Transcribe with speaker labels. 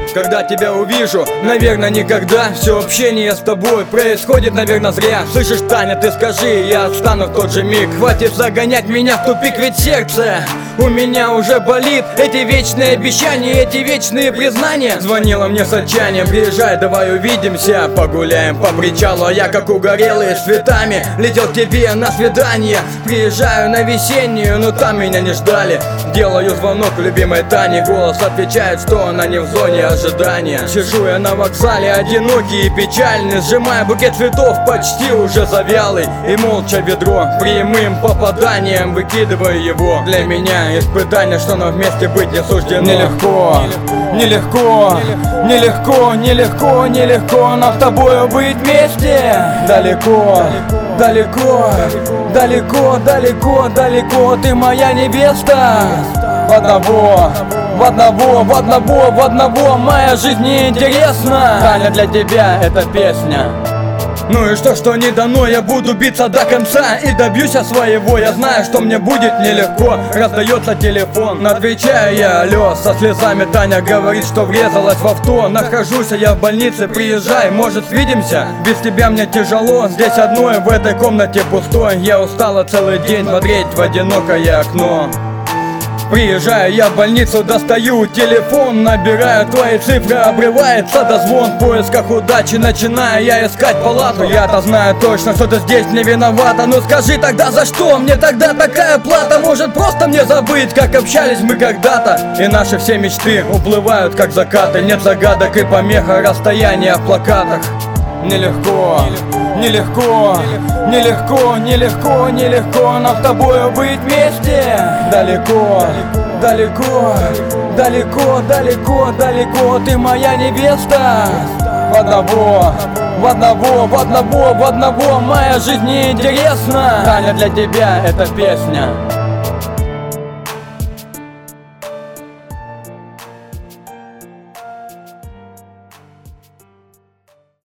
Speaker 1: когда тебя увижу, наверное, никогда. Все общение с тобой происходит, наверное, зря. Слышишь, Таня, ты скажи, я отстану в тот же миг. Хватит загонять меня в тупик, ведь сердце у меня уже болит. Эти вечные обещания, эти вечные признания. Звонила мне с отчаянием: приезжай, давай увидимся, погуляем по причалу. А я, как угорелый, с цветами летел к тебе на свидание. Приезжаю на весеннюю, но там меня не ждали. Делаю звонок любимой Тане, голос отвечает, что она не в зоне ожидания. Сижу я на вокзале, одинокий и печальный, сжимая букет цветов, почти уже завялый. И молча ведро прямым попаданием выкидываю его. Для меня испытание, что нам вместе быть не суждено. Нелегко, нелегко, нелегко, нелегко, нелегко нам с тобою быть вместе. Далеко, далеко, далеко, далеко, далеко ты моя невеста. В одного моя жизнь неинтересна. Таня, для тебя эта песня. Ну и что не дано, я буду биться до конца и добьюсь я своего. Я знаю, что мне будет нелегко. Раздается телефон, отвечаю я: алло. Со слезами Таня говорит, что врезалась в авто. Нахожусь я в больнице, приезжай, может свидимся? Без тебя мне тяжело, здесь одной, в этой комнате пустой. Я устала целый день смотреть в одинокое окно. Приезжаю я в больницу, достаю телефон, набираю твои цифры, обрывается дозвон. В поисках удачи начинаю я искать палату. Я-то знаю точно, что ты здесь не виновата. Ну скажи тогда, за что мне тогда такая плата? Может просто мне забыть, как общались мы когда-то? И наши все мечты уплывают как закаты. Нет загадок и помеха расстояния в плакатах. Нелегко, нелегко, нелегко, нелегко, нелегко нам с тобою быть вместе. Далеко, далеко, далеко, далеко, далеко ты моя невеста. В одного моя жизнь неинтересна. Таня, для тебя эта песня.